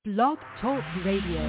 Blog Talk Radio.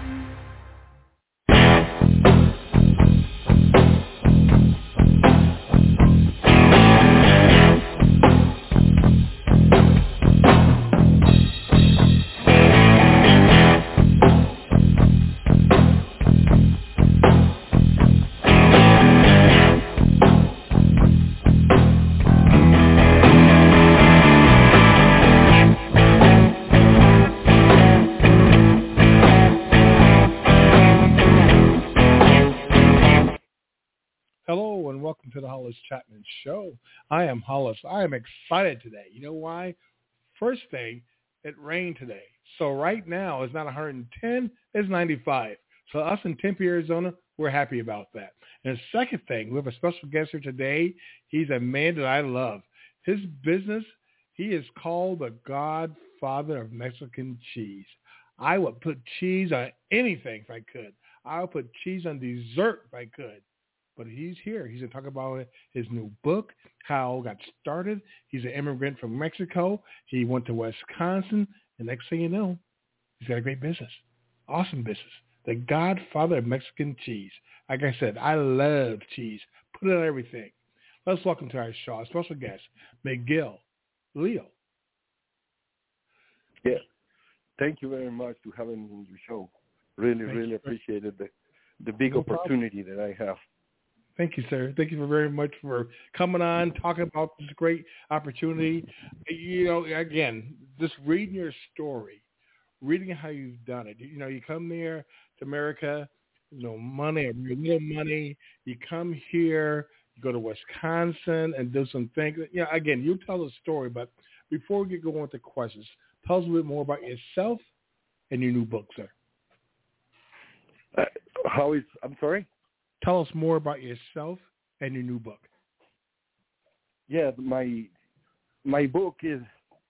Hello and welcome to the Hollis Chapman Show. I am Hollis. I am excited today. You know why? First thing, it rained today. So right now it's not 110, it's 95. So us in Tempe, Arizona, we're happy about that. And the second thing, we have a special guest here today. He's a man that I love. His business, he is called the Godfather of Mexican cheese. I would put cheese on anything if I could. I would put cheese on dessert if I could. But he's here. He's going to talk about his new book, how it got started. He's an immigrant from Mexico. He went to Wisconsin. And next thing you know, he's got a great business. Awesome business. The Godfather of Mexican cheese. Like I said, I love cheese. Put it on everything. Let's welcome to our show, our special guest, Miguel Leo. Yeah. Thank you very much for having me on your show. Really appreciated the big opportunity that I have. Thank you, sir. Thank you very much for coming on, talking about this great opportunity. You know, again, just reading your story, reading how you've done it. You know, you come there to America, no money, or little money. You come here, you go to Wisconsin and do some things. You know, again, you tell the story, but before we get going with the questions, tell us a little bit more about yourself and your new book, sir. I'm sorry? Tell us more about yourself and your new book. Yeah, my book is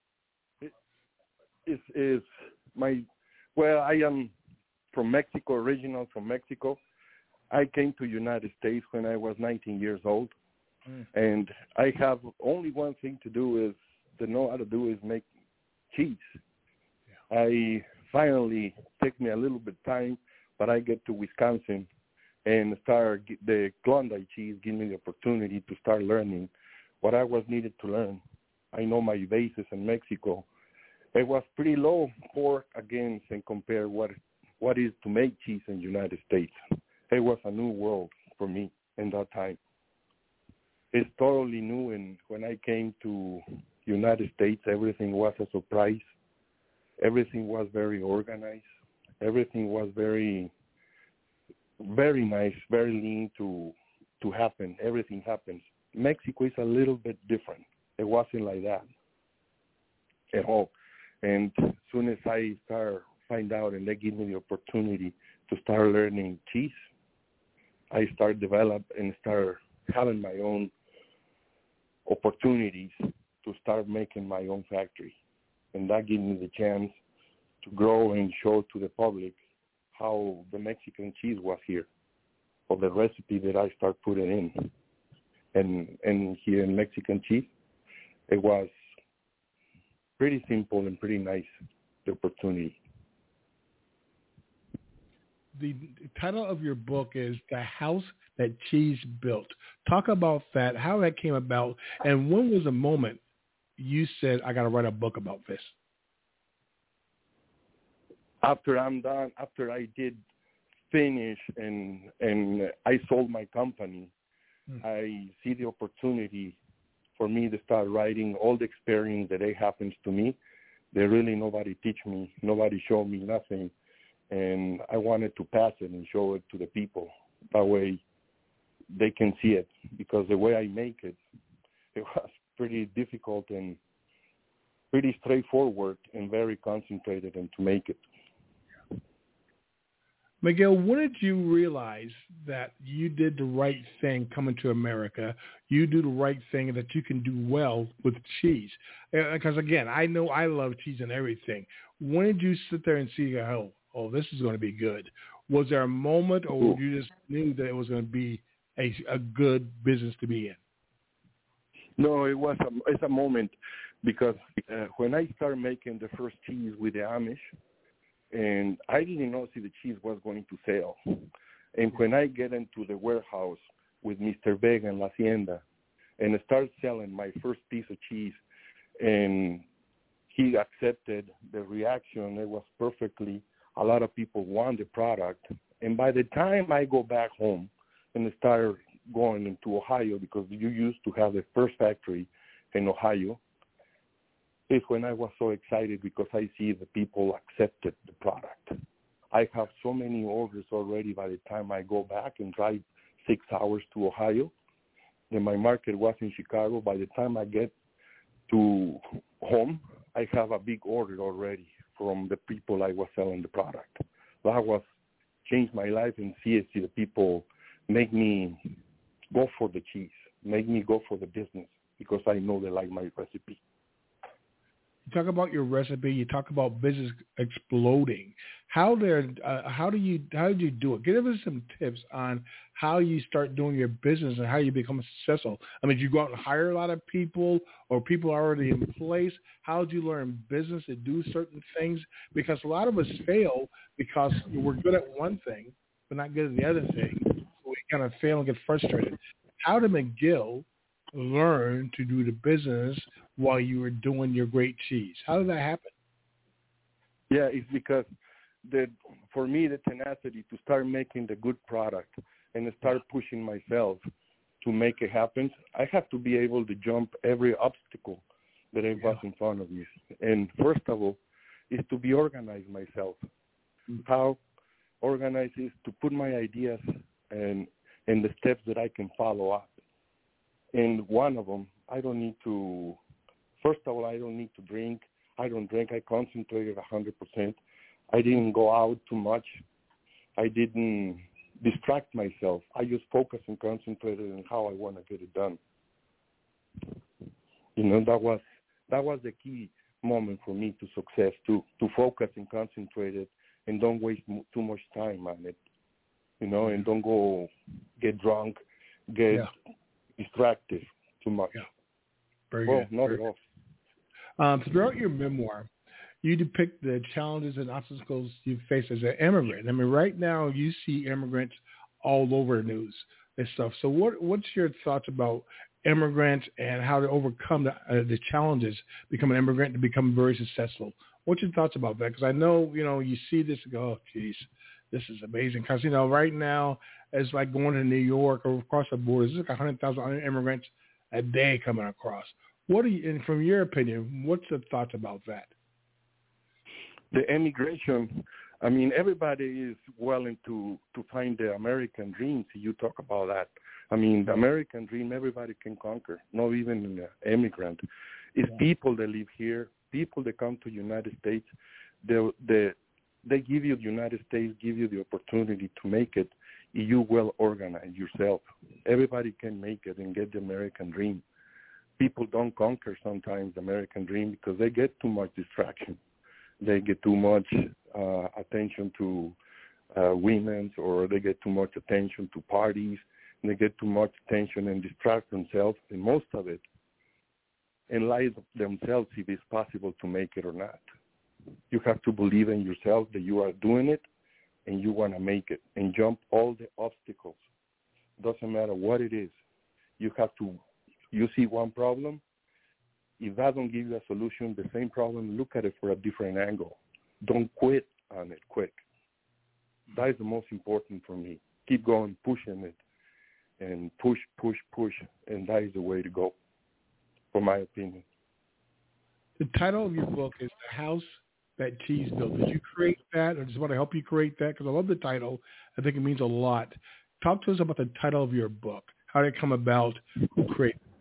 I am from Mexico, original from Mexico. I came to United States when I was 19 years old, and I have only one thing to know how to do is make cheese. Yeah. I finally take me a little bit time, but I get to Wisconsin and start the Klondike cheese, give me the opportunity to start learning what I was needed to learn. I know my basis in Mexico. It was pretty low pork against and compare what is to make cheese in the United States. It was a new world for me in that time. It's totally new, and when I came to United States, everything was a surprise. Everything was very organized. Everything was very nice, very lean to happen. Everything happens. Mexico is a little bit different. It wasn't like that at all. And as soon as I find out and they give me the opportunity to start learning cheese, I start develop and start having my own opportunities to start making my own factory. And that gave me the chance to grow and show to the public how the Mexican cheese was here, or the recipe that I start putting in. And here in Mexican cheese, it was pretty simple and pretty nice, the opportunity. The title of your book is The House That Cheese Built. Talk about that, how that came about, and when was the moment you said, I got to write a book about this? After I'm done, after I did finish and I sold my company, I see the opportunity for me to start writing all the experience that it happens to me. There really nobody teach me, nobody showed me nothing, and I wanted to pass it and show it to the people. That way they can see it, because the way I make it, it was pretty difficult and pretty straightforward and very concentrated and to make it. Miguel, when did you realize that you did the right thing coming to America? You do the right thing, that you can do well with cheese? Because, again, I know I love cheese and everything. When did you sit there and see, oh, this is going to be good? Was there a moment, or you just knew that it was going to be a good business to be in? No, it's a moment, because when I started making the first cheese with the Amish, And I didn't know if the cheese was going to sell. And when I get into the warehouse with Mr. Vega and La Hacienda and I start selling my first piece of cheese, and he accepted the reaction, it was perfectly. A lot of people want the product. And by the time I go back home and start going into Ohio, because you used to have the first factory in Ohio, is when I was so excited because I see the people accepted the product. I have so many orders already by the time I go back and drive 6 hours to Ohio. Then my market was in Chicago. By the time I get to home, I have a big order already from the people I was selling the product. That was changed my life, and see the people make me go for the cheese, make me go for the business because I know they like my recipe. You talk about your recipe. You talk about business exploding. How did you do it? Give us some tips on how you start doing your business and how you become successful. I mean, did you go out and hire a lot of people, or people already in place? How did you learn business to do certain things? Because a lot of us fail because we're good at one thing but not good at the other thing. So we kind of fail and get frustrated. How did McGill learn to do the business while you were doing your great cheese? How did that happen? Yeah, it's because for me, the tenacity to start making the good product and start pushing myself to make it happen, I have to be able to jump every obstacle that it was in front of me. And first of all, is to be organized myself. How organized is to put my ideas and the steps that I can follow up. And one of them, first of all, I don't need to drink. I don't drink. I concentrated 100%. I didn't go out too much. I didn't distract myself. I just focused and concentrated on how I want to get it done. You know, that was the key moment for me to success, to focus and concentrate it and don't waste too much time on it, you know, and don't go get drunk, get distracted too much. Yeah. Very good. Not at all. Throughout your memoir, you depict the challenges and obstacles you face as an immigrant. I mean, right now you see immigrants all over the news and stuff. So what's your thoughts about immigrants and how to overcome the challenges, become an immigrant to become very successful? What's your thoughts about that? Because I know, you know, you see this and go, oh, geez, this is amazing. Because, you know, right now it's like going to New York or across the borders. There's like 100,000 immigrants a day coming across. And from your opinion, what's the thoughts about that? The immigration, I mean, everybody is willing to find the American dream. So you talk about that. I mean, the American dream, everybody can conquer, not even an immigrant. It's people that live here, people that come to the United States. They give you the United States, give you the opportunity to make it. You well organize yourself. Everybody can make it and get the American dream. People don't conquer sometimes the American dream because they get too much distraction. They get too much attention to women, or they get too much attention to parties, and they get too much attention and distract themselves, and most of it, and lie themselves if it's possible to make it or not. You have to believe in yourself that you are doing it and you want to make it and jump all the obstacles. Doesn't matter what it is. You see one problem, if that don't give you a solution, the same problem, look at it for a different angle. Don't quit on it quick. That is the most important for me. Keep going, pushing it, and push, and that is the way to go, for my opinion. The title of your book is The House That Cheese Built. Did you create that, or just want to help you create that? Because I love the title. I think it means a lot. Talk to us about the title of your book. How did it come about? Who created it?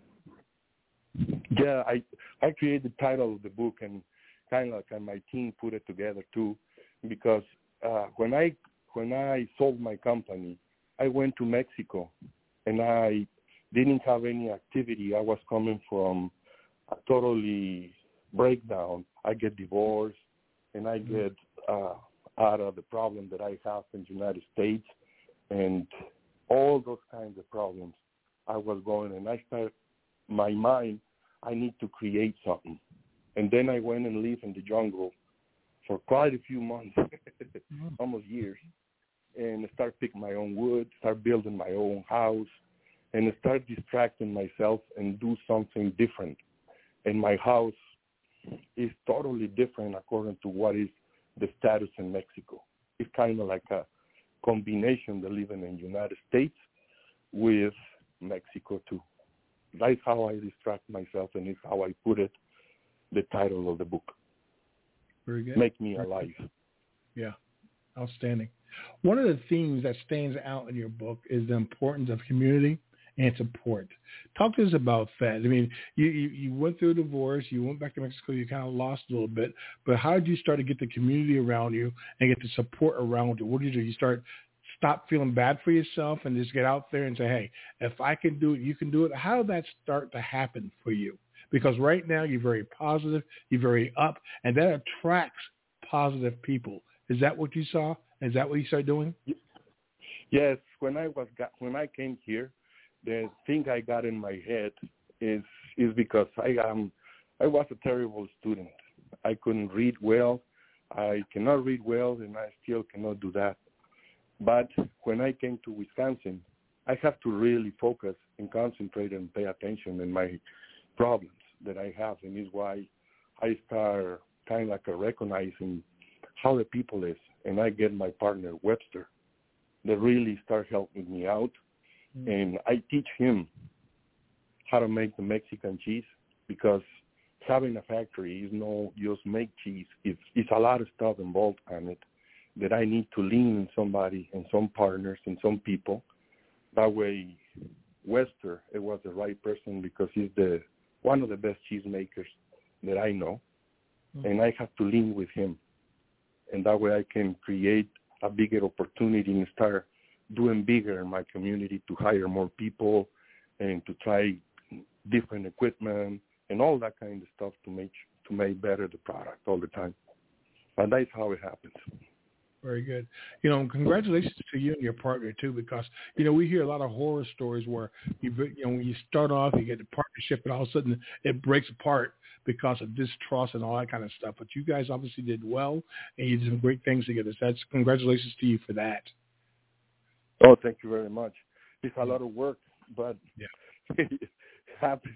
Yeah, I created the title of the book, and kind of like my team put it together too, because when I sold my company, I went to Mexico, and I didn't have any activity. I was coming from a totally breakdown. I get divorced, and I get out of the problem that I have in the United States, and all those kinds of problems. I was going, and I started my mind, I need to create something. And then I went and lived in the jungle for quite a few months. almost years, and start picking my own wood, start building my own house, and start distracting myself and do something different. And my house is totally different according to what is the status in Mexico. It's kind of like a combination of living in the United States with Mexico too. That's how I distract myself, and it's how I put it, the title of the book. Very good. Make Me Alive. Yeah, outstanding. One of the themes that stands out in your book is the importance of community and support. Talk to us about that. I mean, you went through a divorce, you went back to Mexico, you kind of lost a little bit, but how did you start to get the community around you and get the support around you? What did you do? You stop feeling bad for yourself and just get out there and say, hey, if I can do it, you can do it. How did that start to happen for you? Because right now you're very positive, you're very up, and that attracts positive people. Is that what you saw? Is that what you started doing? Yes. When I came here, the thing I got in my head is because I was a terrible student. I couldn't read well. I cannot read well, and I still cannot do that. But when I came to Wisconsin, I have to really focus and concentrate and pay attention in my problems that I have, and is why I start kind of like recognizing how the people is, and I get my partner Webster that really start helping me out, and I teach him how to make the Mexican cheese, because having a factory is no just make cheese. It's a lot of stuff involved on it that I need to lean on somebody and some partners and some people. That way, Webster, it was the right person because he's one of the best cheese makers that I know, and I have to lean with him. And that way I can create a bigger opportunity and start doing bigger in my community to hire more people and to try different equipment and all that kind of stuff to make better the product all the time. And that's how it happens. Very good. Congratulations to you and your partner too, because we hear a lot of horror stories where when you start off, you get the partnership, and all of a sudden it breaks apart because of distrust and all that kind of stuff. But you guys obviously did well, and you did some great things together. So that's congratulations to you for that. Oh, thank you very much. It's a lot of work, but it happens.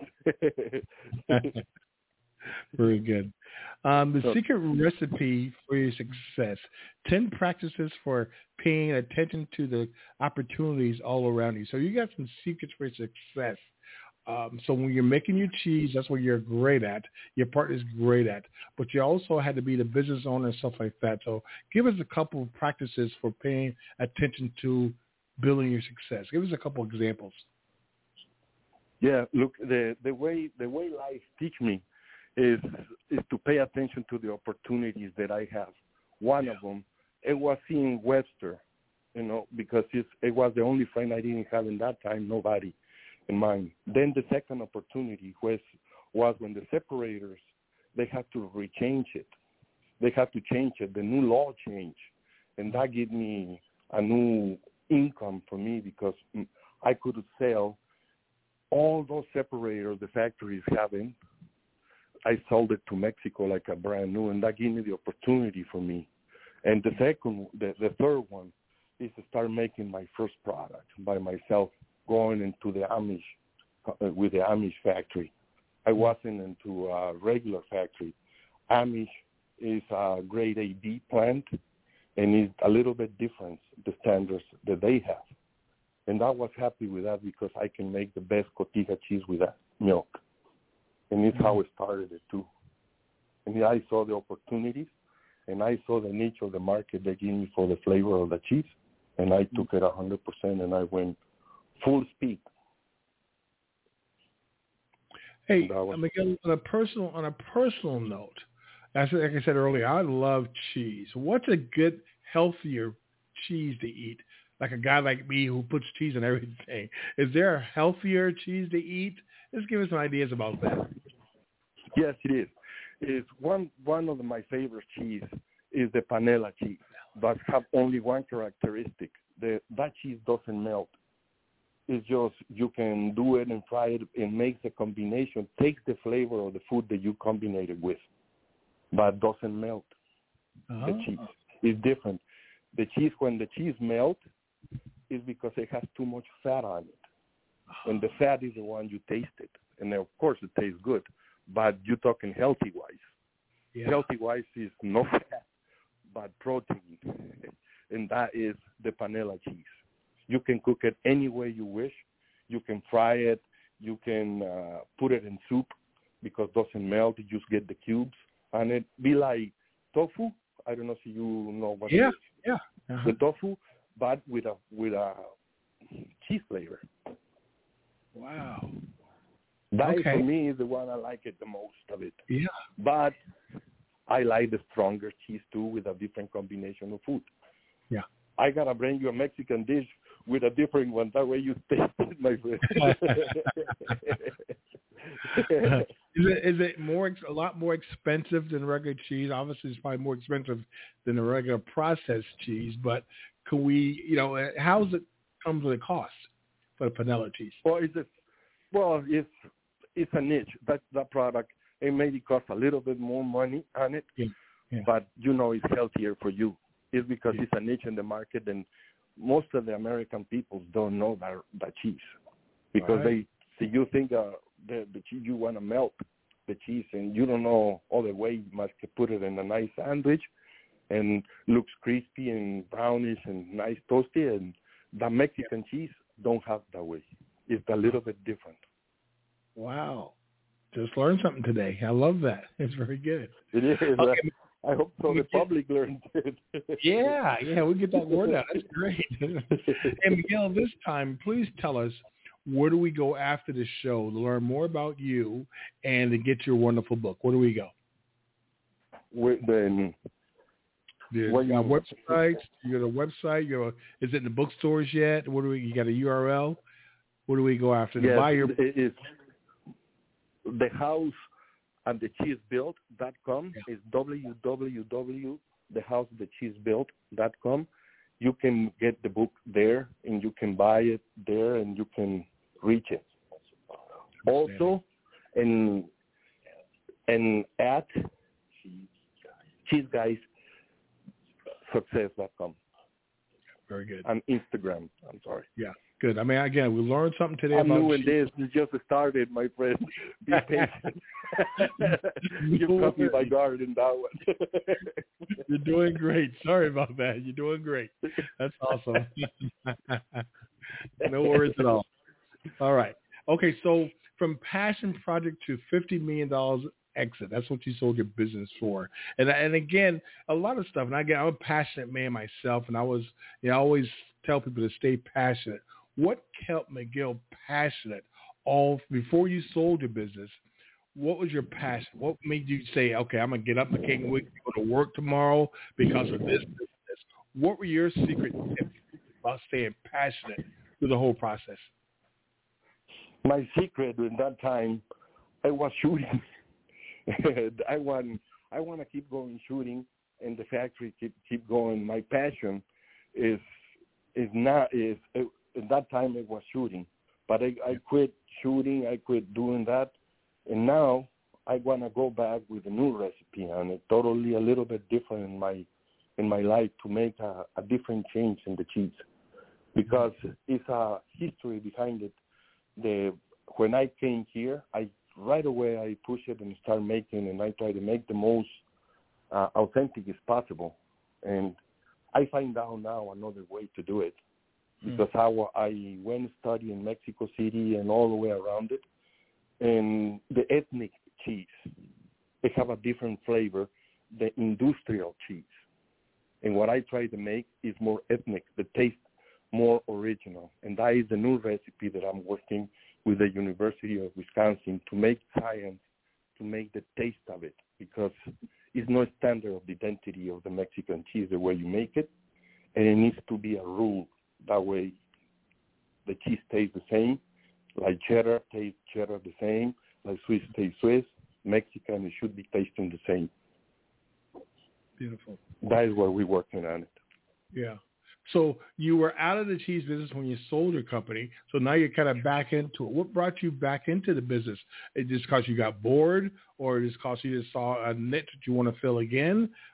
Very good. The secret recipe for your success, 10 practices for paying attention to the opportunities all around you. So you got some secrets for success. So when you're making your cheese, that's what you're great at. Your partner's great at. But you also had to be the business owner and stuff like that. So give us a couple of practices for paying attention to building your success. Give us a couple of examples. Yeah, look, the way life teach me is to pay attention to the opportunities that I have. One of them, it was seeing Webster, because it was the only friend I didn't have in that time, nobody in mind. Then the second opportunity was when the separators, they had to rechange it. They had to change it. The new law changed, and that gave me a new income for me because I could sell all those separators the factories having. I sold it to Mexico like a brand new, and that gave me the opportunity for me. And the third one is to start making my first product by myself, going into the Amish, with the Amish factory. I wasn't into a regular factory. Amish is a grade AB plant, and it's a little bit different, the standards that they have. And I was happy with that because I can make the best cotija cheese with that milk. And it's how it started it too. And I saw the opportunities, and I saw the niche of the market they gave me for the flavor of the cheese, and I took it 100%, and I went full speed. Hey, Miguel, on a personal note, like I said earlier, I love cheese. What's a good, healthier cheese to eat? Like a guy like me who puts cheese on everything. Is there a healthier cheese to eat? Let's give us some ideas about that. Yes, it is. It's one of my favorite cheese is the panela cheese, but have only one characteristic. That cheese doesn't melt. It's just you can do it and fry it and make the combination, takes the flavor of the food that you combine it with, but doesn't melt. The cheese is different. The cheese, when the cheese melts, is because it has too much fat on it. And the fat is the one you taste it. And of course it tastes good, but you're talking healthy-wise. Yeah. Healthy-wise is no fat, but protein. And that is the panela cheese. You can cook it any way you wish. You can fry it. You can put it in soup because it doesn't melt. You just get the cubes. And it be like tofu. I don't know if you know what it is. Yeah. Uh-huh. The tofu, but with a cheese flavor. Wow. That for me is the one I like it the most of it. Yeah. But I like the stronger cheese too with a different combination of food. Yeah. I gotta bring you a Mexican dish with a different one. That way you taste it, my friend. Is it a lot more expensive than regular cheese? Obviously, it's probably more expensive than the regular processed cheese. But can we, how's it comes with a cost for the panela cheese? It's a niche. That product, it maybe costs a little bit more money on it, but it's healthier for you. It's because it's a niche in the market, and most of the American people don't know that cheese because you think the cheese, you want to melt the cheese, and you don't know other way. You must put it in a nice sandwich and looks crispy and brownish and nice toasty, and the Mexican cheese don't have that way. It's a little bit different. Wow. Just learned something today. I love that. It's very good. It is. Okay. I hope so the public learns it. Yeah, we get that word out. That's great. And Miguel, this time, please tell us, where do we go after the show to learn more about you and to get your wonderful book? Where do we go? You got websites? You got a website? Is it in the bookstores yet? You got a URL? Where do we go after to buy your book? It's the house and the cheesebuilt.com is www.thehousethecheesebuilt.com. You can get the book there, and you can buy it there, and you can reach it. Also, and at cheeseguyssuccess.com. Very good. On Instagram. I'm sorry. Yeah. Good. I mean, again, we learned something today I'm about new in this. It just started, my friend. Be patient. You caught me by guard in that one. You're doing great. Sorry about that. You're doing great. That's awesome. No worries at all. All right. Okay, so from passion project to $50 million exit. That's what you sold your business for. And again, a lot of stuff. And I'm a passionate man myself, and I always tell people to stay passionate. What kept Miguel passionate before you sold your business? What was your passion? What made you say, okay, I'm going to get up, I can't wait to go to work tomorrow because of this? What were your secret tips about staying passionate through the whole process? My secret in that time, I was shooting. I want to keep going shooting, and the factory keep going. My passion is at that time it was shooting, but I quit shooting. I quit doing that, and now I want to go back with a new recipe and it totally a little bit different in my life to make a different change in the cheese, because it's a history behind it. When I came here, right away I push it and start making, and I try to make the most authentic as possible. And I find out now another way to do it, because I went to study in Mexico City and all the way around it. And the ethnic cheese, they have a different flavor than industrial cheese. And what I try to make is more ethnic, the taste more original. And that is the new recipe that I'm working with the University of Wisconsin to make science, to make the taste of it, because it's no standard of the identity of the Mexican cheese the way you make it, and it needs to be a rule. That way the cheese tastes the same, like cheddar tastes cheddar the same, like Swiss tastes Swiss, Mexican, it should be tasting the same. Beautiful. That is what we're working on it. Yeah. So you were out of the cheese business when you sold your company. So now you're kind of back into it. What brought you back into the business? It just because you got bored, or just because you just saw a niche that you want to fill again?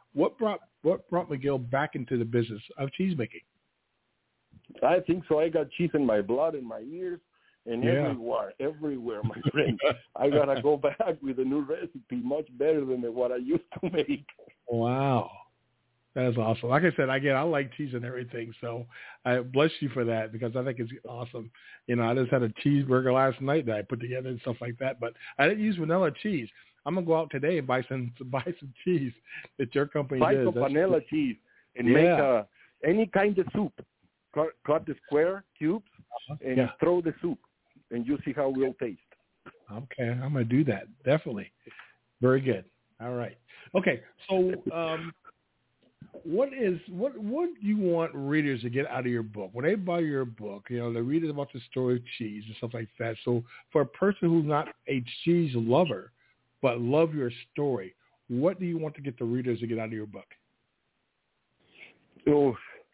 What brought Miguel back into the business of cheese making? I think so. I got cheese in my blood, in my ears, and everywhere, my friend. I got to go back with a new recipe, much better than what I used to make. Wow. That is awesome. Like I said, I like cheese and everything, so I bless you for that because I think it's awesome. You know, I just had a cheeseburger last night that I put together and stuff like that, but I didn't use vanilla cheese. I'm going to go out today and buy some cheese that your company buy does. Buy some vanilla cheese and make any kind of soup. Cut the square cubes and throw the soup, and you see how it will taste. Okay, I'm going to do that. Definitely. Very good. All right. Okay, so what do you want readers to get out of your book? When they buy your book, you know, they read about the story of cheese and stuff like that. So for a person who's not a cheese lover but love your story, what do you want to get the readers to get out of your book? So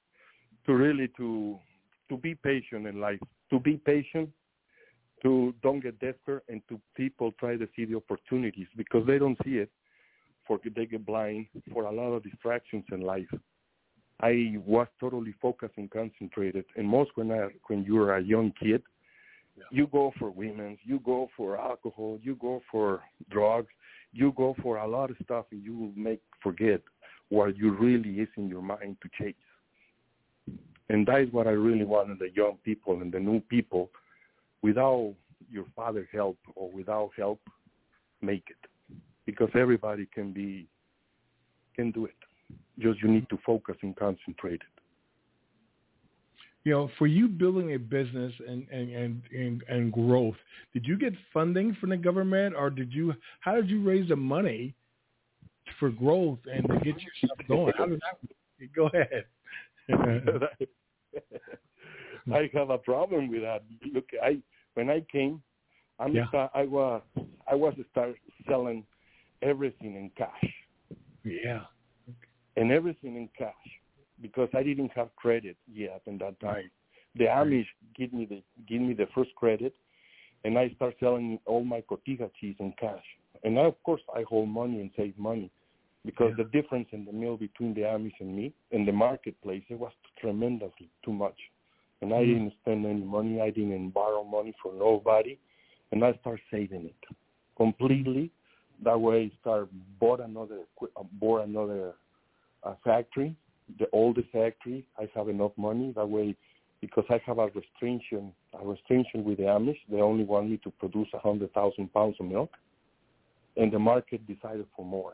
to be patient in life, to be patient, to don't get desperate, and to people try to see the opportunities because they don't see it. They get blind for a lot of distractions in life. I was totally focused and concentrated. And most when you're a young kid, you go for women, you go for alcohol, you go for drugs, you go for a lot of stuff, and you forget what you really is in your mind to chase. And that is what I really wanted the young people and the new people, without your father's help or without help, make it. Because everybody can do it. Just you need to focus and concentrate it. You know, for you building a business and growth, did you get funding from the government, or how did you raise the money for growth and to get your stuff going? How did that? Go ahead. I have a problem with that. Look, when I came, I was start selling everything in cash. Yeah. And everything in cash because I didn't have credit yet in that time. The Amish give me the first credit, and I start selling all my cotija cheese in cash. And now, of course, I hold money and save money because the difference in the meal between the Amish and me in the marketplace, it was tremendously too much. And I didn't spend any money. I didn't borrow money from nobody. And I start saving it completely. That way I bought another factory, the oldest factory. I have enough money. That way, because I have a restriction with the Amish, they only want me to produce 100,000 pounds of milk. And the market decided for more.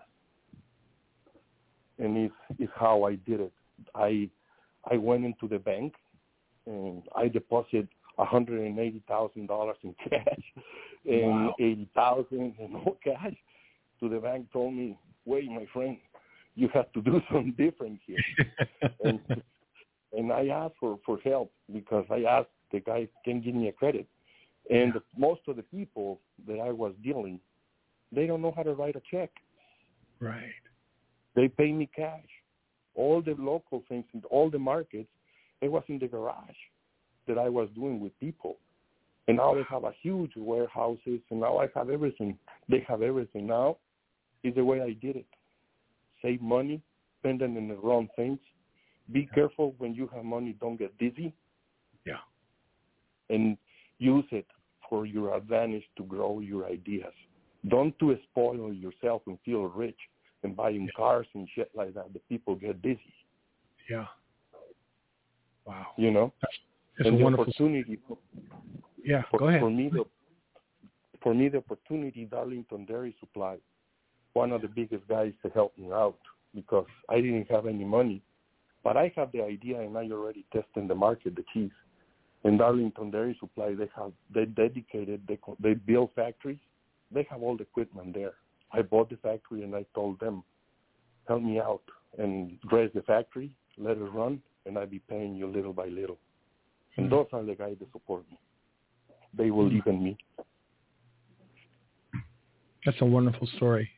And it's how I did it. I went into the bank and I deposited $180,000 in cash and $80,000 in no cash. To the bank told me, wait, my friend, you have to do something different here. and I asked for help because I asked the guy, can give me a credit. And most of the people that I was dealing, they don't know how to write a check. Right. They pay me cash. All the local things, all the markets, it was in the garage that I was doing with people. And now they have a huge warehouses, and now I have everything. They have everything now. Is the way I did it. Save money, spend it in the wrong things. Be careful when you have money, don't get dizzy. Yeah. And use it for your advantage to grow your ideas. Don't to spoil yourself and feel rich and buying cars and shit like that. The people get dizzy. Yeah. Wow. You know? It's and a the wonderful opportunity. Go ahead. For me, the opportunity, Darlington Dairy Supply, one of the biggest guys to help me out because I didn't have any money. But I have the idea, and I already tested the market, the cheese. And Darlington Dairy Supply, they dedicated, they build factories. They have all the equipment there. I bought the factory, and I told them, help me out and raise the factory, let it run, and I'll be paying you little by little. And those are the guys that support me. They will believe in me. That's a wonderful story.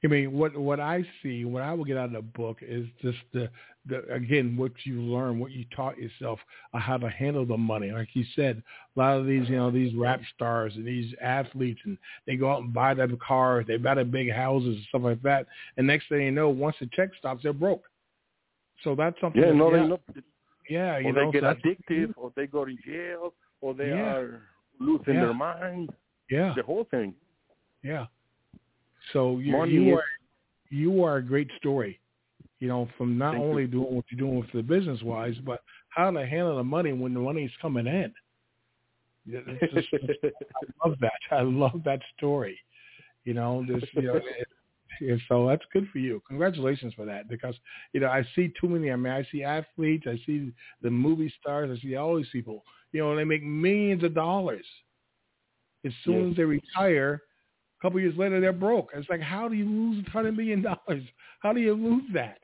I mean, what I see, what I will get out of the book is just the again, what you learn, what you taught yourself, how to handle the money. Like you said, a lot of these, these rap stars and these athletes, and they go out and buy them cars, they buy them big houses and stuff like that. And next thing you know, once the check stops, they're broke. So that's something. Yeah, no, yeah. they Yeah, or they get addictive, or they go to jail, or they are losing their mind. Yeah, the whole thing. Yeah. So you are a great story. From not only doing what you're doing with the business wise, but how to handle the money when the money's coming in. I love that. I love that story. So that's good for you. Congratulations for that, because I see too many. I mean, I see athletes, I see the movie stars, I see all these people. They make millions of dollars. As soon as they retire, a couple years later, they're broke. It's like, how do you lose $100 million? How do you lose that?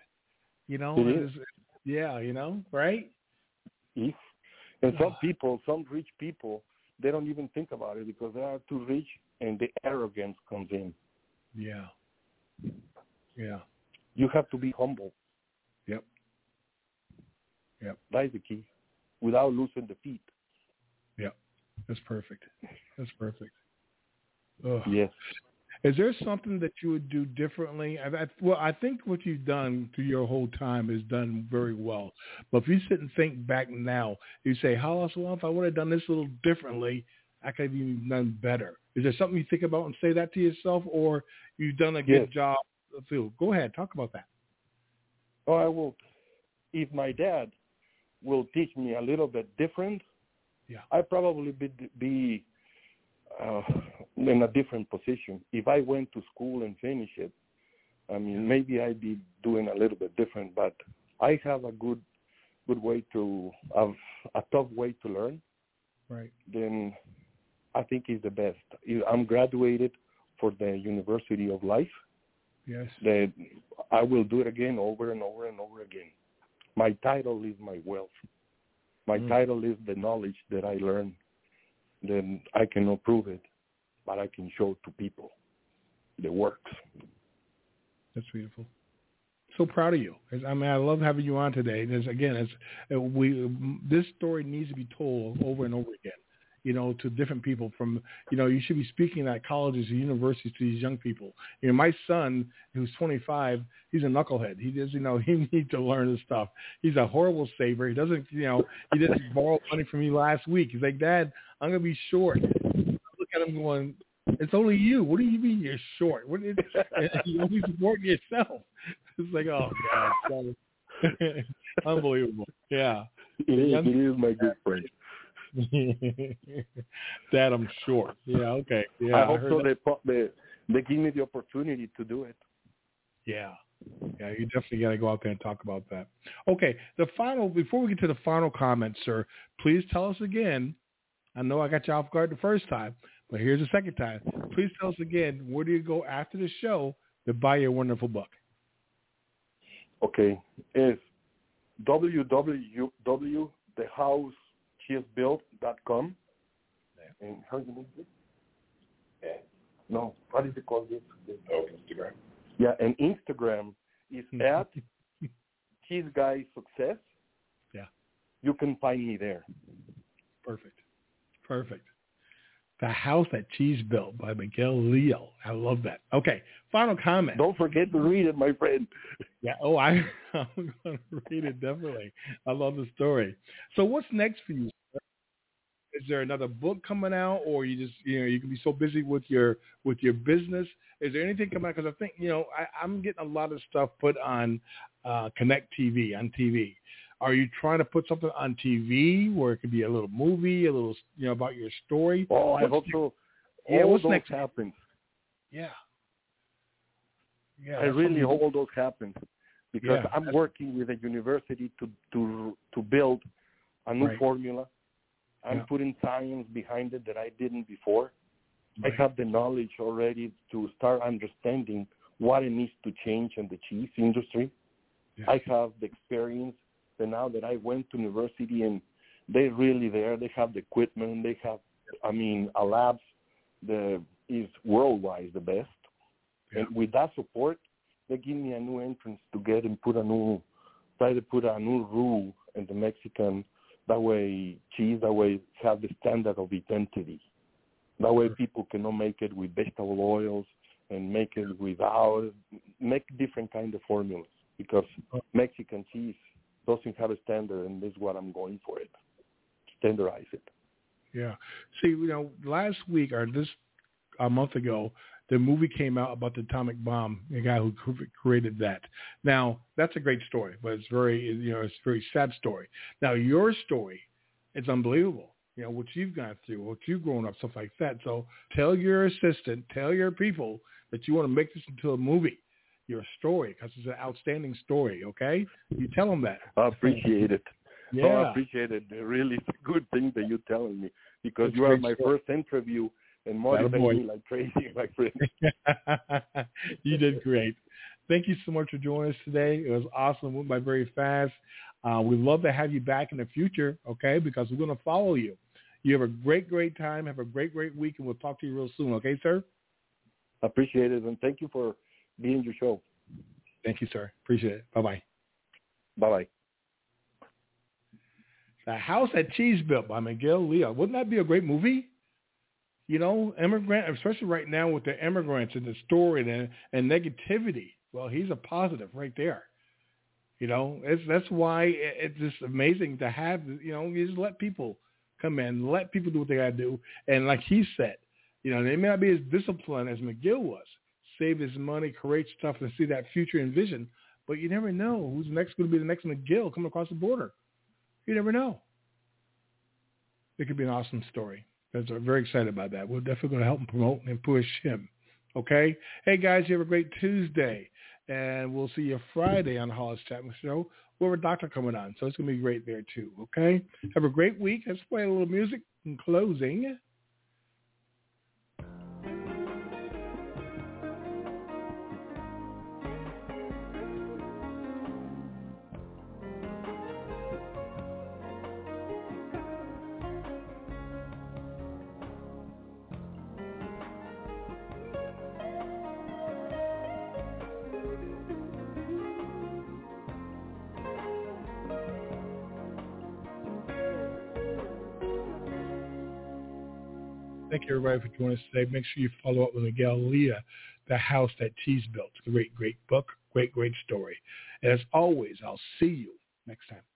Right? And some rich people, they don't even think about it because they are too rich, and the arrogance comes in. Yeah. Yeah. You have to be humble. Yep. That's the key, without losing the feet. Yep. That's perfect. Ugh. Yes. Is there something that you would do differently? I think what you've done through your whole time is done very well. But if you sit and think back now, you say, well, if I would have done this a little differently, I could have even done better. Is there something you think about and say that to yourself, or you've done a good job? Go ahead, talk about that. Oh, I will. If my dad will teach me a little bit different, I'd probably be in a different position. If I went to school and finished it, I mean, maybe I'd be doing a little bit different. But I have a good way a tough way to learn. Right. Then I think it's the best. I'm graduated for the University of Life. Yes. That I will do it again over and over and over again. My title is my wealth. My title is the knowledge that I learned. Then I cannot prove it, but I can show to people the works. That's beautiful. So proud of you. I mean, I love having you on today. This story needs to be told over and over again, to different people from, you should be speaking at colleges and universities to these young people. My son, who's 25, he's a knucklehead. He does, he needs to learn this stuff. He's a horrible saver. He doesn't, he just borrowed money from me last week. He's like, Dad, I'm going to be short. I look at him going, it's only you. What do you mean you're short? You're only supporting yourself. It's like, oh, God. Unbelievable. Yeah. It is my good friend. Dad, I'm short. Yeah, okay. Yeah, I hope so. They give me the opportunity to do it. Yeah. Yeah, you definitely got to go out there and talk about that. Okay, before we get to the final comment, sir, please tell us again. I know I got you off guard the first time, but here's the second time. Please tell us again, where do you go after the show to buy your wonderful book? Okay, it's www.thehousecheesbuilt.com. And how do you make it? No, what is it called? Instagram. Yeah, and Instagram is at Cheese Guy Success. Yeah. You can find me there. Perfect. The House That Cheese Built by Miguel Leo. I love that. Okay, final comment. Don't forget to read it, my friend. Yeah. Oh, I'm going to read it, definitely. I love the story. So what's next for you, sir? Is there another book coming out, or you just, you can be so busy with your business? Is there anything coming out? Because I think, I'm getting a lot of stuff put on Connect TV, on TV. Are you trying to put something on TV where it could be a little movie, a little, about your story? Oh, I hope so. Yeah, what's next? Happens. Yeah. I really hope all those happen, because I'm working with a university to build a new formula. I'm putting science behind it that I didn't before. Right. I have the knowledge already to start understanding what it needs to change in the cheese industry. Yeah. I have the experience. And now that I went to university, and they're really there. They have the equipment. They have, a labs that is worldwide the best. And with that support, they give me a new entrance to get and try to put a new rule in the Mexican, that way cheese, that way have the standard of identity. That way people cannot make it with vegetable oils and make it make different kind of formulas, because Mexican cheese doesn't have a standard, and this is what I'm going for it, standardize it. Yeah. See, last week or a month ago, the movie came out about the atomic bomb, the guy who created that. Now, that's a great story, but it's it's a very sad story. Now, your story, it's unbelievable. What you've gone through, what you've grown up, stuff like that. So tell your assistant, tell your people that you want to make this into a movie, your story, because it's an outstanding story, okay? You tell them that. I appreciate it. Yeah. I appreciate it. Really, it's a good thing that you're telling me, because you are my first interview and motivating me like crazy, my friend. You did great. Thank you so much for joining us today. It was awesome. It went by very fast. We'd love to have you back in the future, okay, because we're going to follow you. You have a great, great time. Have a great, great week, and we'll talk to you real soon, okay, sir? Appreciate it, and thank you for being your show. Thank you, sir. Appreciate it. Bye-bye. Bye-bye. The House That Cheese Built by Miguel Lea. Wouldn't that be a great movie? Immigrant, especially right now with the immigrants and the story and negativity. Well, he's a positive right there. That's why it's just amazing to have, you just let people come in, let people do what they got to do. And like he said, they may not be as disciplined as McGill was, save his money, create stuff, and see that future and vision. But you never know who's next going to be the next McGill coming across the border. You never know. It could be an awesome story. We're very excited about that. We're definitely going to help him promote and push him. Okay? Hey, guys, you have a great Tuesday. And we'll see you Friday on the Hollis Chapman Show. We'll have a doctor coming on, so it's going to be great there, too. Okay? Have a great week. Let's play a little music in closing. Thank you, everybody, for joining us today. Make sure you follow up with Miguel Lea, The House That Cheese Built. Great, great book, great, great story. And as always, I'll see you next time.